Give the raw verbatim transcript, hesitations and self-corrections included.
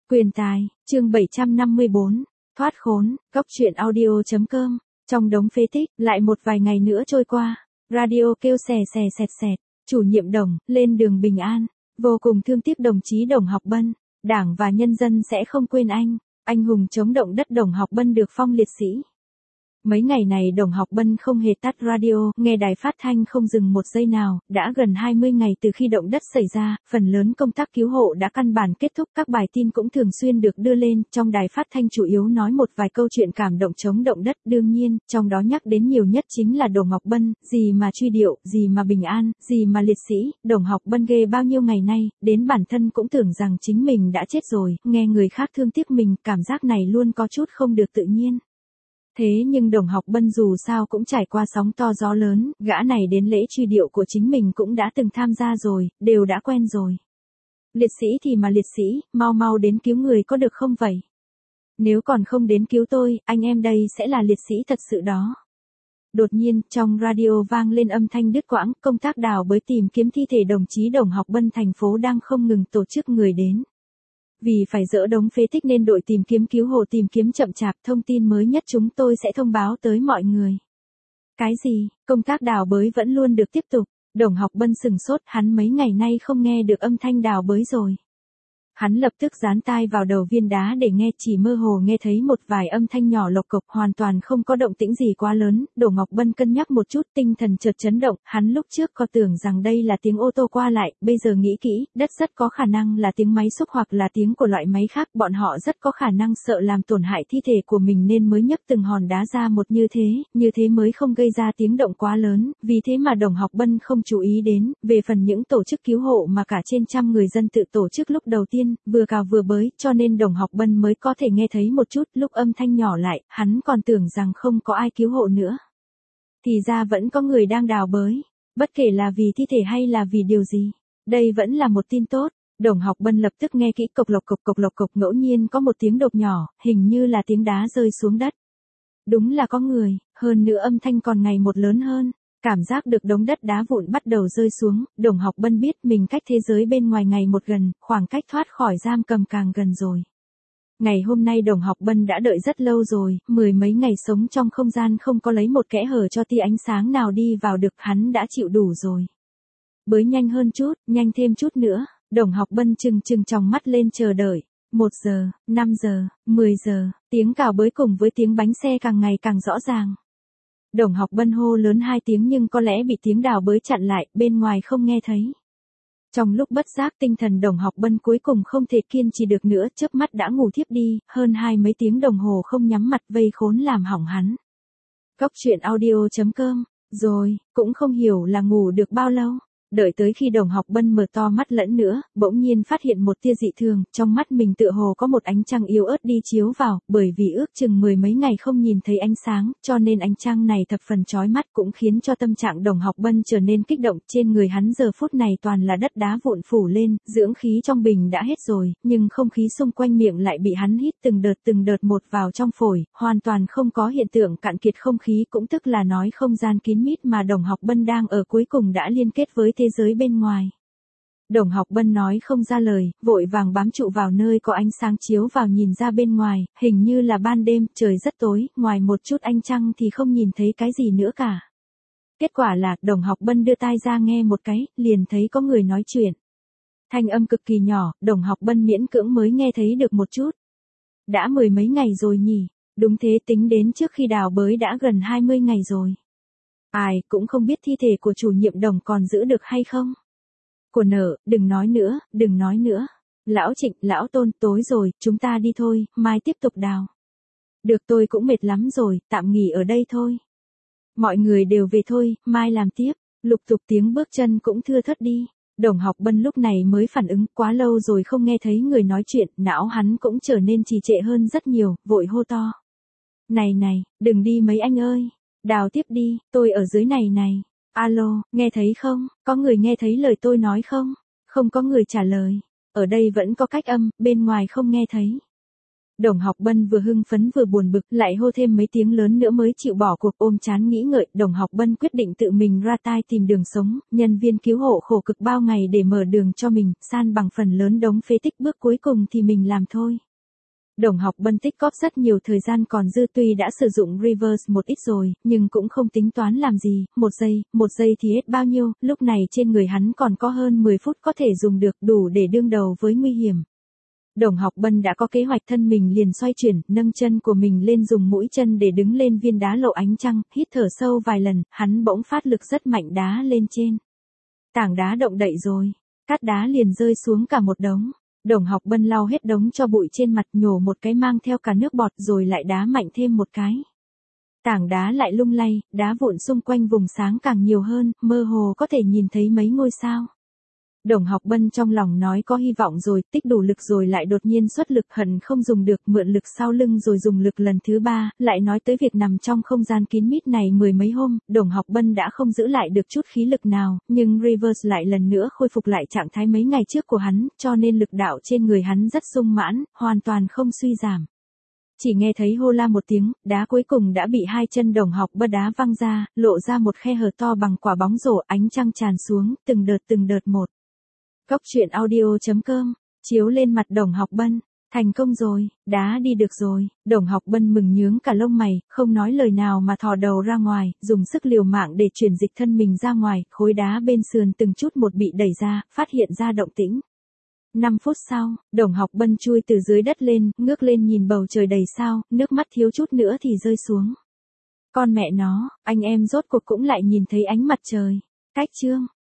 Quyền tài, chương bảy trăm năm mươi bốn, thoát khốn, góc truyện audio.com, trong đống phế tích, lại một vài ngày nữa trôi qua, radio kêu xè xè xẹt xẹt, chủ nhiệm Đồng, lên đường bình an, vô cùng thương tiếc đồng chí Đồng Học Bân, Đảng và nhân dân sẽ không quên anh, anh hùng chống động đất Đồng Học Bân được phong liệt sĩ. Mấy ngày này Đồng Học Bân không hề tắt radio, nghe đài phát thanh không dừng một giây nào, đã gần hai mươi ngày từ khi động đất xảy ra, phần lớn công tác cứu hộ đã căn bản kết thúc, các bài tin cũng thường xuyên được đưa lên, trong đài phát thanh chủ yếu nói một vài câu chuyện cảm động chống động đất, đương nhiên, trong đó nhắc đến nhiều nhất chính là Đồng Học Bân, gì mà truy điệu, gì mà bình an, gì mà liệt sĩ, Đồng Học Bân ghê bao nhiêu ngày nay, đến bản thân cũng tưởng rằng chính mình đã chết rồi, nghe người khác thương tiếc mình, cảm giác này luôn có chút không được tự nhiên. Thế nhưng Đồng Học Bân dù sao cũng trải qua sóng to gió lớn, gã này đến lễ truy điệu của chính mình cũng đã từng tham gia rồi, đều đã quen rồi. Liệt sĩ thì mà liệt sĩ, mau mau đến cứu người có được không vậy? Nếu còn không đến cứu tôi, anh em đây sẽ là liệt sĩ thật sự đó. Đột nhiên, trong radio vang lên âm thanh đứt quãng, công tác đào bới tìm kiếm thi thể đồng chí Đồng Học Bân thành phố đang không ngừng tổ chức người đến. Vì phải dỡ đống phế tích nên đội tìm kiếm cứu hộ tìm kiếm chậm chạp, thông tin mới nhất chúng tôi sẽ thông báo tới mọi người. Cái gì, công tác đào bới vẫn luôn được tiếp tục, Đồng Học Bân sừng sốt, hắn mấy ngày nay không nghe được âm thanh đào bới rồi. Hắn lập tức dán tai vào đầu viên đá để nghe, chỉ mơ hồ nghe thấy một vài âm thanh nhỏ lộc cộc, hoàn toàn không có động tĩnh gì quá lớn. Đồng Học Bân cân nhắc một chút, tinh thần chợt chấn động, hắn lúc trước có tưởng rằng đây là tiếng ô tô qua lại, bây giờ nghĩ kỹ, đất rất có khả năng là tiếng máy xúc hoặc là tiếng của loại máy khác, bọn họ rất có khả năng sợ làm tổn hại thi thể của mình nên mới nhấc từng hòn đá ra một như thế, như thế mới không gây ra tiếng động quá lớn, vì thế mà Đồng Học Bân không chú ý đến. Về phần những tổ chức cứu hộ mà cả trên trăm người dân tự tổ chức lúc đầu tiên, vừa cào vừa bới, cho nên Đồng Học Bân mới có thể nghe thấy một chút, lúc âm thanh nhỏ lại, hắn còn tưởng rằng không có ai cứu hộ nữa. Thì ra vẫn có người đang đào bới, bất kể là vì thi thể hay là vì điều gì. Đây vẫn là một tin tốt. Đồng Học Bân lập tức nghe kỹ, cộc lộc cộc cộc lộc cộc, ngẫu nhiên có một tiếng đột nhỏ, hình như là tiếng đá rơi xuống đất. Đúng là có người, hơn nữa âm thanh còn ngày một lớn hơn. Cảm giác được đống đất đá vụn bắt đầu rơi xuống, Đồng Học Bân biết mình cách thế giới bên ngoài ngày một gần, khoảng cách thoát khỏi giam cầm càng gần rồi. Ngày hôm nay Đồng Học Bân đã đợi rất lâu rồi, mười mấy ngày sống trong không gian không có lấy một kẽ hở cho tia ánh sáng nào đi vào được, hắn đã chịu đủ rồi. Bới nhanh hơn chút, nhanh thêm chút nữa, Đồng Học Bân trừng trừng tròng mắt lên chờ đợi. Một giờ, năm giờ, mười giờ, tiếng cào bới cùng với tiếng bánh xe càng ngày càng rõ ràng. Đồng Học Bân hô lớn hai tiếng nhưng có lẽ bị tiếng đào bới chặn lại, bên ngoài không nghe thấy. Trong lúc bất giác tinh thần Đồng Học Bân cuối cùng không thể kiên trì được nữa, chớp mắt đã ngủ thiếp đi, hơn hai mấy tiếng đồng hồ không nhắm mặt vây khốn làm hỏng hắn. Góc truyện audio.com, rồi, cũng không hiểu là ngủ được bao lâu. Đợi tới khi Đồng Học Bân mở to mắt lẫn nữa, bỗng nhiên phát hiện một tia dị thường, trong mắt mình tựa hồ có một ánh trăng yếu ớt đi chiếu vào, bởi vì ước chừng mười mấy ngày không nhìn thấy ánh sáng, cho nên ánh trăng này thập phần chói mắt cũng khiến cho tâm trạng Đồng Học Bân trở nên kích động, trên người hắn giờ phút này toàn là đất đá vụn phủ lên, dưỡng khí trong bình đã hết rồi, nhưng không khí xung quanh miệng lại bị hắn hít từng đợt từng đợt một vào trong phổi, hoàn toàn không có hiện tượng cạn kiệt không khí, cũng tức là nói không gian kín mít mà Đồng Học Bân đang ở cuối cùng đã liên kết với thế giới bên ngoài. Đồng Học Bân nói không ra lời, vội vàng bám trụ vào nơi có ánh sáng chiếu vào, nhìn ra bên ngoài, hình như là ban đêm, trời rất tối, ngoài một chút ánh trăng thì không nhìn thấy cái gì nữa cả. Kết quả là, Đồng Học Bân đưa tai ra nghe một cái, liền thấy có người nói chuyện. Thanh âm cực kỳ nhỏ, Đồng Học Bân miễn cưỡng mới nghe thấy được một chút. Đã mười mấy ngày rồi nhỉ, đúng thế, tính đến trước khi đào bới đã gần hai mươi ngày rồi. Ai cũng không biết thi thể của chủ nhiệm Đồng còn giữ được hay không. Của nở, đừng nói nữa, đừng nói nữa. Lão Trịnh, lão Tôn, tối rồi, chúng ta đi thôi, mai tiếp tục đào. Được, tôi cũng mệt lắm rồi, tạm nghỉ ở đây thôi. Mọi người đều về thôi, mai làm tiếp. Lục tục tiếng bước chân cũng thưa thớt đi. Đồng Học Bân lúc này mới phản ứng, quá lâu rồi không nghe thấy người nói chuyện, não hắn cũng trở nên trì trệ hơn rất nhiều, vội hô to. Này này, đừng đi mấy anh ơi. Đào tiếp đi, tôi ở dưới này này. Alo, nghe thấy không? Có người nghe thấy lời tôi nói không? Không có người trả lời. Ở đây vẫn có cách âm, bên ngoài không nghe thấy. Đồng Học Bân vừa hưng phấn vừa buồn bực, lại hô thêm mấy tiếng lớn nữa mới chịu bỏ cuộc. Ôm chán nghĩ ngợi, Đồng Học Bân quyết định tự mình ra tay tìm đường sống. Nhân viên cứu hộ khổ cực bao ngày để mở đường cho mình, san bằng phần lớn đống phế tích, bước cuối cùng thì mình làm thôi. Đồng Học Bân tích góp rất nhiều thời gian còn dư, tuy đã sử dụng reverse một ít rồi, nhưng cũng không tính toán làm gì, một giây, một giây thì hết bao nhiêu, lúc này trên người hắn còn có hơn mười phút có thể dùng được, đủ để đương đầu với nguy hiểm. Đồng Học Bân đã có kế hoạch, thân mình liền xoay chuyển, nâng chân của mình lên, dùng mũi chân để đứng lên viên đá lộ ánh trăng, hít thở sâu vài lần, hắn bỗng phát lực rất mạnh đá lên trên. Tảng đá động đậy rồi, cát đá liền rơi xuống cả một đống. Đồng Học Bân lau hết đống cho bụi trên mặt, nhổ một cái mang theo cả nước bọt, rồi lại đá mạnh thêm một cái. Tảng đá lại lung lay, đá vụn xung quanh vùng sáng càng nhiều hơn, mơ hồ có thể nhìn thấy mấy ngôi sao. Đồng Học Bân trong lòng nói có hy vọng rồi, tích đủ lực rồi, lại đột nhiên xuất lực, hận không dùng được, mượn lực sau lưng rồi dùng lực lần thứ ba, lại nói tới việc nằm trong không gian kín mít này mười mấy hôm. Đồng Học Bân đã không giữ lại được chút khí lực nào, nhưng reverse lại lần nữa khôi phục lại trạng thái mấy ngày trước của hắn, cho nên lực đạo trên người hắn rất sung mãn, hoàn toàn không suy giảm. Chỉ nghe thấy hô la một tiếng, đá cuối cùng đã bị hai chân Đồng Học Bân đá văng ra, lộ ra một khe hở to bằng quả bóng rổ, ánh trăng tràn xuống, từng đợt từng đợt một. Góc truyện audio chấm com, chiếu lên mặt Đồng Học Bân. Thành công rồi, đá đi được rồi. Đồng Học Bân mừng nhướng cả lông mày, không nói lời nào mà thò đầu ra ngoài, dùng sức liều mạng để chuyển dịch thân mình ra ngoài, khối đá bên sườn từng chút một bị đẩy ra, phát hiện ra động tĩnh. năm phút sau, Đồng Học Bân chui từ dưới đất lên, ngước lên nhìn bầu trời đầy sao, nước mắt thiếu chút nữa thì rơi xuống. Con mẹ nó, anh em rốt cuộc cũng lại nhìn thấy ánh mặt trời. Cách chương